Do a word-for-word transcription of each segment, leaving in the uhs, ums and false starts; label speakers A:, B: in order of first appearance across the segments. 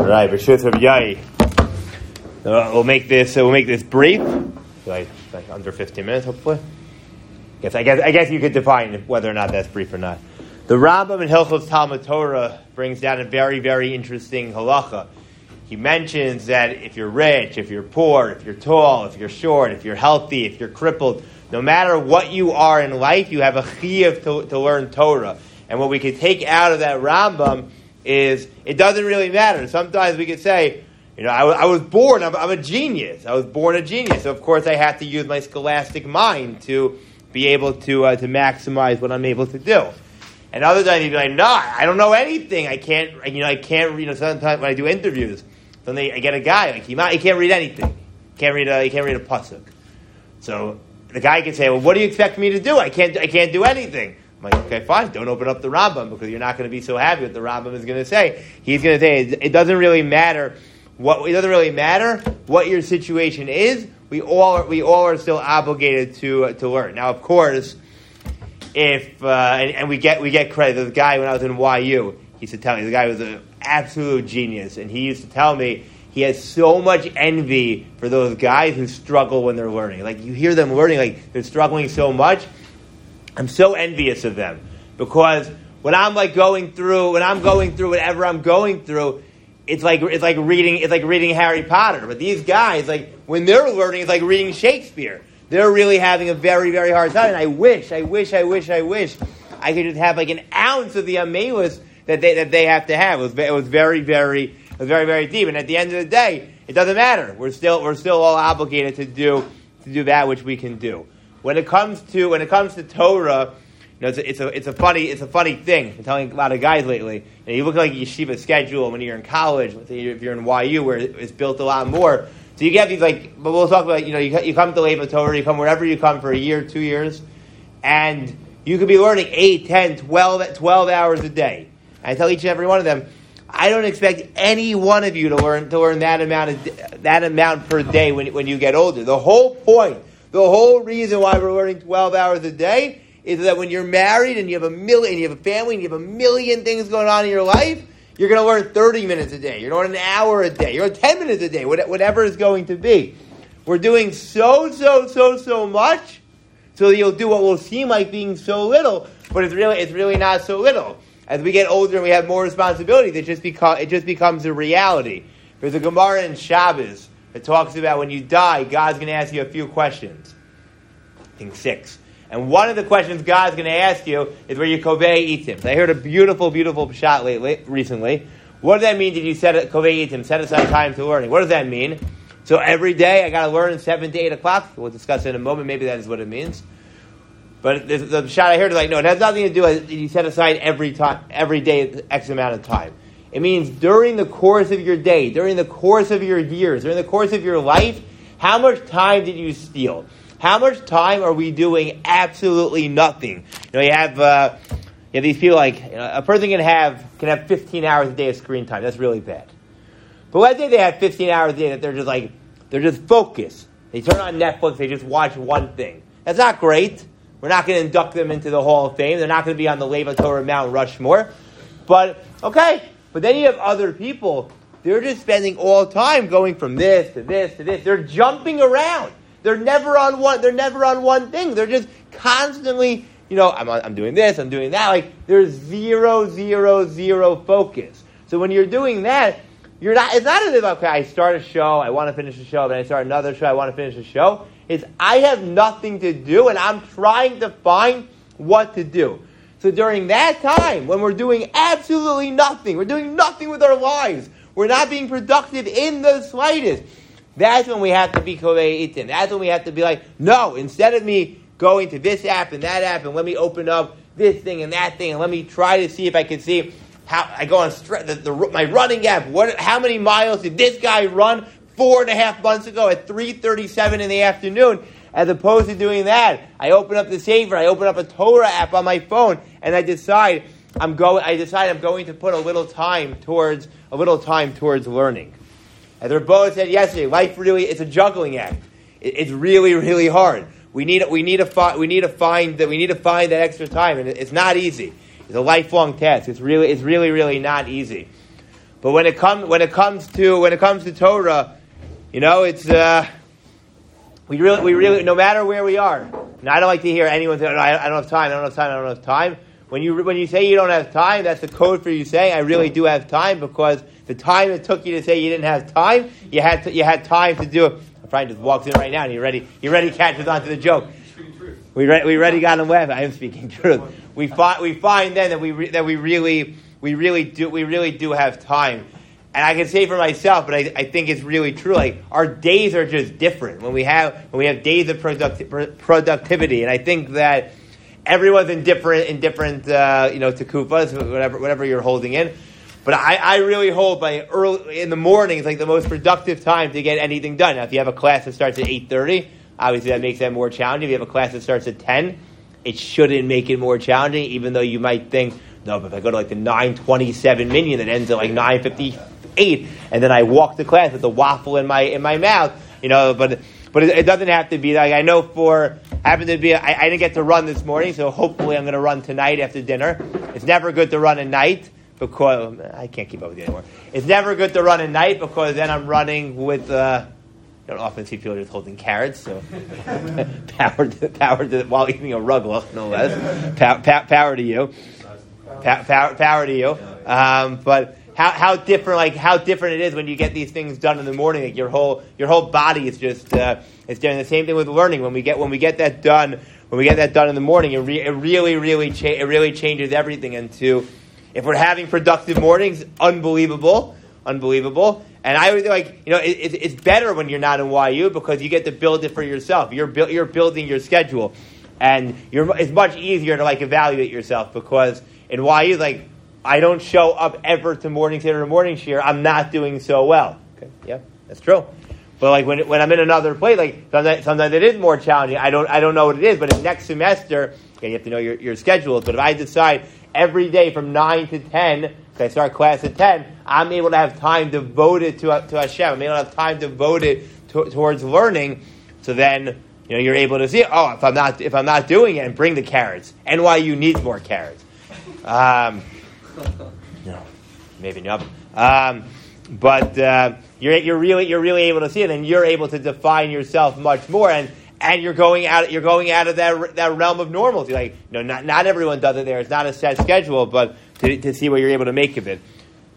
A: right, B'shut Rabbi Yai. Uh, we'll make this. Uh, we'll make this brief, like, like under fifteen minutes, hopefully. Guess I guess I guess you could define whether or not that's brief or not. The Rambam in Hilchos Talmud Torah brings down a very, very interesting halacha. He mentions that if you're rich, if you're poor, if you're tall, if you're short, if you're healthy, if you're crippled, no matter what you are in life, you have a chiyuv to, to learn Torah. And what we could take out of that Rambam is it doesn't really matter. Sometimes we could say, you know, I, I was born, I'm, I'm a genius. I was born a genius. So of course I have to use my scholastic mind to be able to uh, to maximize what I'm able to do. And other times you'd be like, no, I don't know anything. I can't, you know, I can't, you know, sometimes when I do interviews, then they, I get a guy, like, he, might, he can't read anything. He can't read a, he can't read a pasuk. So the guy can say, well, what do you expect me to do? I can't, I can't do anything. I'm like, okay, fine, don't open up the Rambam because you're not going to be so happy what the Rambam is going to say. He's going to say, it doesn't really matter what, it doesn't really matter what your situation is. We all are, we all are still obligated to uh, to learn. Now, of course, if uh, and, and we get we get credit. The guy when I was in Y U, he used to tell me the guy was an absolute genius, and he used to tell me he has so much envy for those guys who struggle when they're learning. Like you hear them learning, like they're struggling so much. I'm so envious of them because when I'm like going through when I'm going through whatever I'm going through. It's like it's like reading it's like reading Harry Potter. But these guys, like when they're learning, it's like reading Shakespeare. They're really having a very, very hard time. And I wish, I wish, I wish, I wish I could just have like an ounce of the amelus that they that they have to have. It was it was very, very it was very, very deep. And at the end of the day, it doesn't matter. We're still we're still all obligated to do to do that which we can do. When it comes to when it comes to Torah. You know, it's a, it's a it's a funny it's a funny thing. I'm telling a lot of guys lately. You, know, you look like a yeshiva schedule when you're in college. Let's say if you're in Y U, where it's built a lot more. So you get these like. But we'll talk about you know you you come to Leva Torah, you come wherever you come for a year, two years, and you could be learning eight, ten, twelve, twelve hours a day. And I tell each and every one of them, I don't expect any one of you to learn to learn that amount of that amount per day when when you get older. The whole point, the whole reason why we're learning twelve hours a day. Is that when you're married and you have a million, you have a family, and you have a million things going on in your life, you're going to learn thirty minutes a day. You're going to learn an hour a day. You're going to ten minutes a day, whatever it's going to be. We're doing so, so, so, so much, so that you'll do what will seem like being so little, but it's really, it's really not so little. As we get older and we have more responsibilities, it just becomes, it just becomes a reality. There's a Gemara in Shabbos that talks about when you die, God's going to ask you a few questions. I think six. And one of the questions God's going to ask you is where your kovei itim. So I heard a beautiful, beautiful pshat lately, recently. What does that mean? Did you set a kovei itim, set aside time to learning? What does that mean? So every day I got to learn seven to eight o'clock. We'll discuss it in a moment. Maybe that is what it means. But the, the pshat I heard is like, no, it has nothing to do with you set aside every time, every day X amount of time. It means during the course of your day, during the course of your years, during the course of your life, how much time did you steal? How much time are we doing absolutely nothing? You know, you have uh, you have these people like you know, a person can have can have fifteen hours a day of screen time. That's really bad. But let's say they have fifteen hours a day that they're just like they're just focused. They turn on Netflix. They just watch one thing. That's not great. We're not going to induct them into the Hall of Fame. They're not going to be on the Leva Torah Mount Rushmore. But okay. But then you have other people. They're just spending all time going from this to this to this. They're jumping around. They're never on one. They're never on one thing. They're just constantly, you know, I'm I'm doing this, I'm doing that. Like there's zero, zero, zero focus. So when you're doing that, you're not. It's not as if okay, I start a show, I want to finish a show, then I start another show, I want to finish a show. It's I have nothing to do, and I'm trying to find what to do. So during that time, when we're doing absolutely nothing, we're doing nothing with our lives, we're not being productive in the slightest. That's when we have to be kovei itim. That's when we have to be like, no, instead of me going to this app and that app and let me open up this thing and that thing and let me try to see if I can see how I go on stre- the, the, my running app. What? How many miles did this guy run four and a half months ago at three thirty-seven in the afternoon? As opposed to doing that, I open up the Sefer, I open up a Torah app on my phone, and I decide I'm going. I decide I'm going to put a little time towards a little time towards learning. As Rabbi said yesterday, life really it's a juggling act. It, it's really, really hard. We need we need to find we need to find that we need to find that extra time, and it, it's not easy. It's a lifelong task. It's really it's really really not easy. But when it comes when it comes to when it comes to Torah, you know, it's uh, we really we really no matter where we are. And I don't like to hear anyone say, oh, I, I don't have time, I don't have time, I don't have time. When you when you say you don't have time, that's the code for you saying I really do have time, because the time it took you to say you didn't have time, you had to, you had time to do it. Brian just walks in right now and he ready he ready catches on to the joke. We re- we already got him laughing. I am speaking truth. We find we find then that we re- that we really we really do we really do have time, and I can say for myself, but I, I think it's really true. Like our days are just different when we have when we have days of product- productivity, and I think that everyone's in different in different uh, you know tekufas, whatever whatever you're holding in. But I, I really hold by early in the morning is like the most productive time to get anything done. Now, if you have a class that starts at eight thirty. Obviously, that makes that more challenging. If you have a class that starts at ten, it shouldn't make it more challenging, even though you might think, no, but if I go to like the nine twenty-seven minion that ends at like nine fifty-eight, and then I walk to class with the waffle in my in my mouth, you know, but but it, it doesn't have to be like, I know for, happened to be, I, I didn't get to run this morning, so hopefully I'm going to run tonight after dinner. It's never good to run at night, because, I can't keep up with you anymore. It's never good to run at night, because then I'm running with, uh, I don't often see people just holding carrots, so power to, power to, while eating a ruglach, no less. Power, power, power to you. Power, power, power to you. Um, but how how different, like how different it is when you get these things done in the morning. Like your whole your whole body is just uh, it's doing the same thing with learning. When we get when we get that done, when we get that done in the morning, it, re, it really really cha- it really changes everything. And to if we're having productive mornings, unbelievable, unbelievable. And I would like, you know, it, it, it's better when you're not in Y U, because you get to build it for yourself. You're bu- you're building your schedule, and you're it's much easier to like evaluate yourself, because in Y U, like I don't show up ever to morning theater or morning shir. I'm not doing so well. Okay, yeah, that's true. But like when when I'm in another place, like sometimes, sometimes it is more challenging. I don't I don't know what it is, but in next semester, okay, you have to know your your schedule. But if I decide every day from nine to ten. I start class at ten, I'm able to have time devoted to to Hashem. I'm able to have time devoted to, towards learning. So then, you know, you're able to see, oh, if I'm not if I'm not doing it, and bring the carrots. N Y U needs more carrots. Um, no, maybe not. Um, but uh, you're you're really you're really able to see it, and you're able to define yourself much more. And and you're going out you're going out of that that realm of normalcy. Like, you know, not not everyone does it there. It's not a set schedule, but To, to see what you're able to make of it.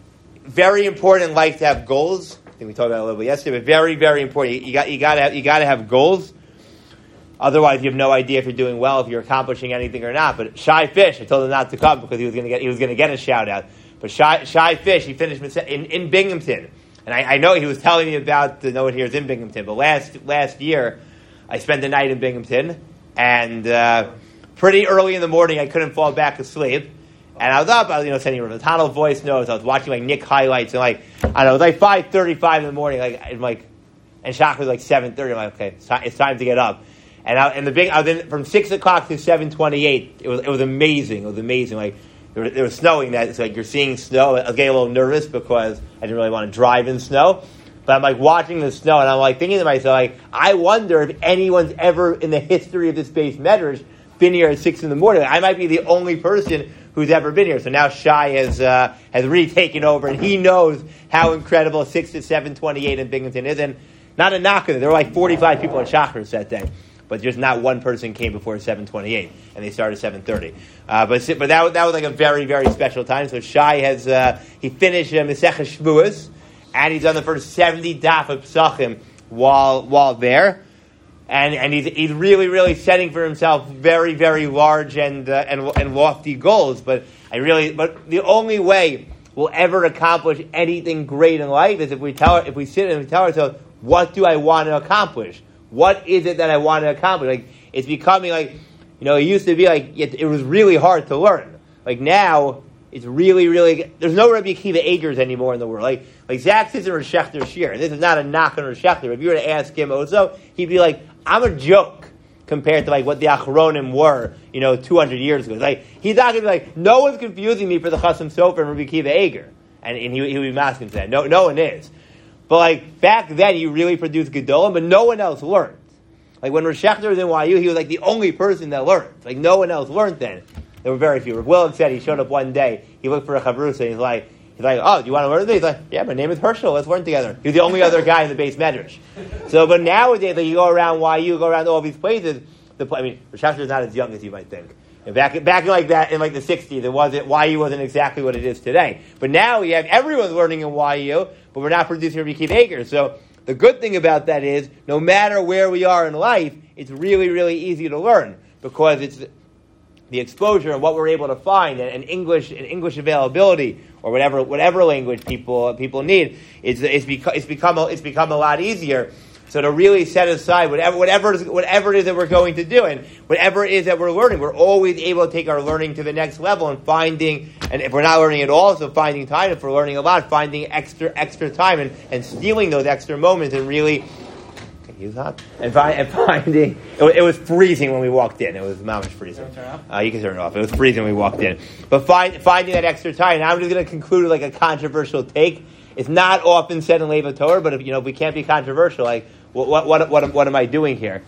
A: Very important in life to have goals. I think we talked about it a little bit yesterday, but very, very important. You, you got you got to have, you got to have goals. Otherwise, you have no idea if you're doing well, if you're accomplishing anything or not. But Shy Fish, I told him not to come because he was going to get he was going to get a shout out. But Shy, Shy Fish, he finished in, in Binghamton, and I, I know he was telling me about the no one here is in Binghamton. But last last year, I spent the night in Binghamton, and uh, pretty early in the morning, I couldn't fall back asleep. And I was up, I was, you know, sending Ravatano voice notes. I was watching like Nick highlights, and like I don't know, it was like five thirty-five in the morning. Like I'm like, and Shach was like seven thirty. I'm like, okay, it's time, it's time to get up. And I, and the big, I was in from six o'clock to seven twenty-eight. It was it was amazing. It was amazing. Like there was, there was snowing. That it's like you're seeing snow. I was getting a little nervous because I didn't really want to drive in snow. But I'm like watching the snow, and I'm like thinking to myself, like, I wonder if anyone's ever in the history of this base medrash been here at six in the morning. I might be the only person who's ever been here. So now Shai has uh, has really taken over, and he knows how incredible six to seven twenty-eight in Binghamton is. And not a knock on it. There were like forty-five people at Shacharis that day, but just not one person came before seven twenty-eight, and they started at seven thirty. Uh, but but that that was like a very very special time. So Shai has uh, he finished uh, Maseches Shavuos, and he's done the first seventy daf of Pesachim while while there. And and he's he's really really setting for himself very very large and uh, and and lofty goals. But I really but the only way we'll ever accomplish anything great in life is if we tell if we sit and we tell ourselves, what do I want to accomplish? What is it that I want to accomplish? Like it's becoming like, you know, it used to be like it, it was really hard to learn. Like now it's really really there's no Rabbi Akiva Agers anymore in the world. Like like Zach sits in Rosh Hashanah Shir. This is not a knock on Rosh Hashanah. If you were to ask him also, he'd be like, I'm a joke compared to like what the Achronim were, you know, two hundred years ago. Like he's not gonna be like, no one's confusing me for the Chasam Sofer and Rabbi Akiva Eger, and, and he he would be masking to that. No, no one is. But like back then, you really produced Gedolim, but no one else learned. Like when Rosh Hashanah was in Y U, he was like the only person that learned. Like no one else learned then. There were very few. Rav Willem said he showed up one day. He looked for a chavrusa, and he's like, He's like, oh, do you want to learn this? He's like, yeah, my name is Herschel. Let's learn together. He was the only other guy in the base medrash. So, but nowadays, like, you go around Y U, go around all these places. The, I mean, Rosh Hashanah is not as young as you might think. And back, back in like that, in like the sixties, it wasn't, Y U wasn't exactly what it is today. But now we have everyone learning in Y U, but we're not producing Rabbi Akiva Eiger. So the good thing about that is, no matter where we are in life, it's really, really easy to learn because it's the exposure and what we're able to find, and, and English and English availability, or whatever whatever language people people need, it's it's, beco- it's become a, it's become a lot easier. So to really set aside whatever whatever whatever it is that we're going to do, and whatever it is that we're learning, we're always able to take our learning to the next level, and finding, and if we're not learning at all, so finding time. If we're learning a lot, finding extra extra time and, and stealing those extra moments and really. Use hot and, find, and finding it, it was freezing when we walked in. It was mamish freezing. Uh, you can turn it off. It was freezing when we walked in. But find, finding that extra time. And I'm just going to conclude with like a controversial take. It's not often said in Leva Torah, but if you know if we can't be controversial, like what what what what, what am I doing here?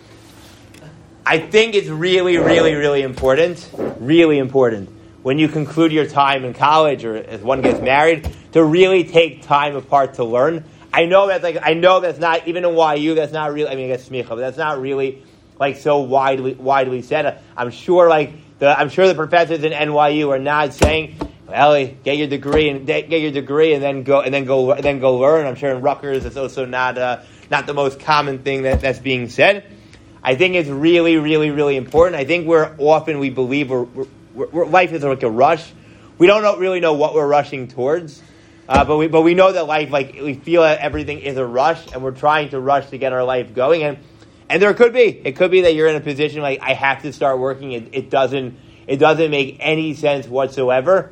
A: I think it's really, really, really important. Really important when you conclude your time in college or as one gets married to really take time apart to learn. I know that's like I know that's not even in Y U. That's not really. I mean, I guess smicha, but that's not really like so widely widely said. I'm sure like the I'm sure the professors in N Y U are not saying, well, Ellie, get your degree and get your degree and then go and then go and then go learn. I'm sure in Rutgers it's also not uh, not the most common thing that, that's being said. I think it's really, really, really important. I think we're often we believe we're, we're, we're, life is like a rush. We don't know, really know what we're rushing towards. Uh, but we but we know that life, like we feel that everything is a rush, and we're trying to rush to get our life going. And and there could be it could be that you're in a position like I have to start working. It, it doesn't it doesn't make any sense whatsoever.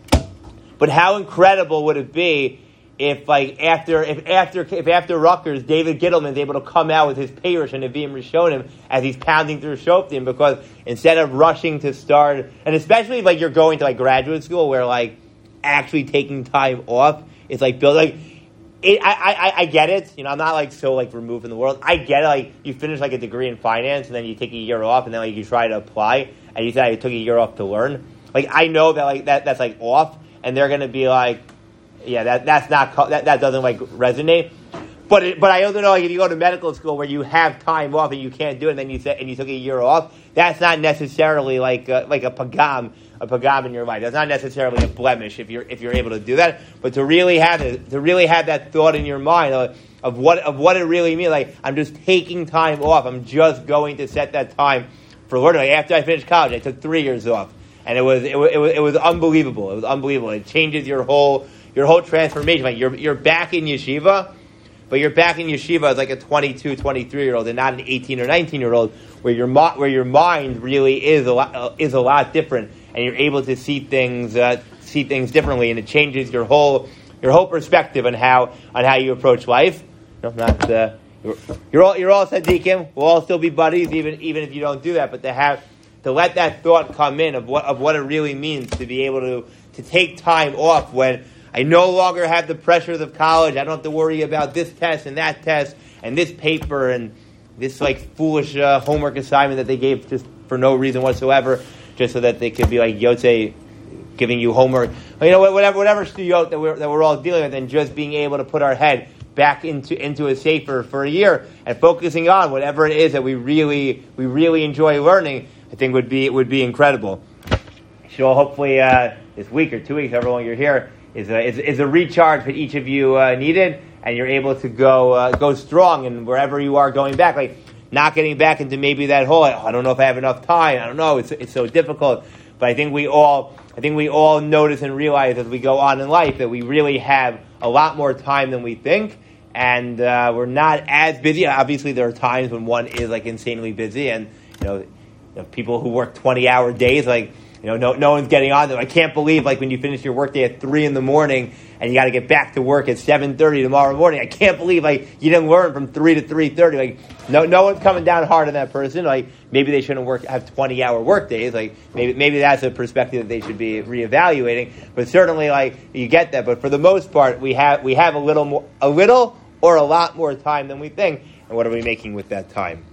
A: But how incredible would it be if like after if after if after Rutgers, David Gittleman is able to come out with his Peirush and Nevi'im Rishonim as he's pounding through Shoftim, because instead of rushing to start, and especially if like you're going to like graduate school where like actually taking time off, it's like build like it, I, I I get it. You know, I'm not like so like removed from the world. I get it. Like you finish like a degree in finance and then you take a year off and then like you try to apply and you say I took a year off to learn. Like I know that like that that's like off, and they're gonna be like, yeah, that that's not that that doesn't like resonate. But it, but I also know like if you go to medical school where you have time off and you can't do it, and then you say and you took a year off, that's not necessarily like a, like a pagam. a pagam in your life. That's not necessarily a blemish if you're if you're able to do that. But to really have it, to really have that thought in your mind of, of what of what it really means. Like I'm just taking time off. I'm just going to set that time for learning. Like after I finished college, I took three years off, and it was it was it was, it was unbelievable. It was unbelievable. It changes your whole your whole transformation. Like you're you're back in yeshiva, but you're back in yeshiva as like a twenty-two, twenty-three year old, and not an eighteen or nineteen year old, where your mo- where your mind really is a lot uh, is a lot different. And you're able to see things, uh, see things differently, and it changes your whole, your whole perspective on how, on how you approach life. No, not uh, you're, you're all, you're all tzaddikim. We'll all still be buddies, even, even if you don't do that. But to have, to let that thought come in of what, of what it really means to be able to, to take time off when I no longer have the pressures of college. I don't have to worry about this test and that test and this paper and this like foolish uh, homework assignment that they gave just for no reason whatsoever, just so that they could be like Yotze giving you homework, you know, whatever, whatever stuyot that we're that we're all dealing with, and just being able to put our head back into into a sefer for a year and focusing on whatever it is that we really we really enjoy learning, I think would be would be incredible. So hopefully uh, this week or two weeks, however long you're here, is a is, is a recharge that each of you uh, needed, and you're able to go uh, go strong, and wherever you are going back, like. Not getting back into maybe that whole, oh, I don't know if I have enough time. I don't know. It's it's so difficult. But I think we all, I think we all notice and realize as we go on in life that we really have a lot more time than we think, and uh, we're not as busy. Obviously, there are times when one is like insanely busy, and you know, you know people who work twenty-hour days, like you know, no no one's getting on them. I can't believe like when you finish your workday at three in the morning and you got to get back to work at seven thirty tomorrow morning. I can't believe like you didn't learn from three to three thirty. Like no no one's coming down hard on that person. Like maybe they shouldn't work have twenty hour work days. Like maybe maybe that's a perspective that they should be reevaluating. But certainly like you get that. But for the most part, we have we have a little more a little or a lot more time than we think. And what are we making with that time?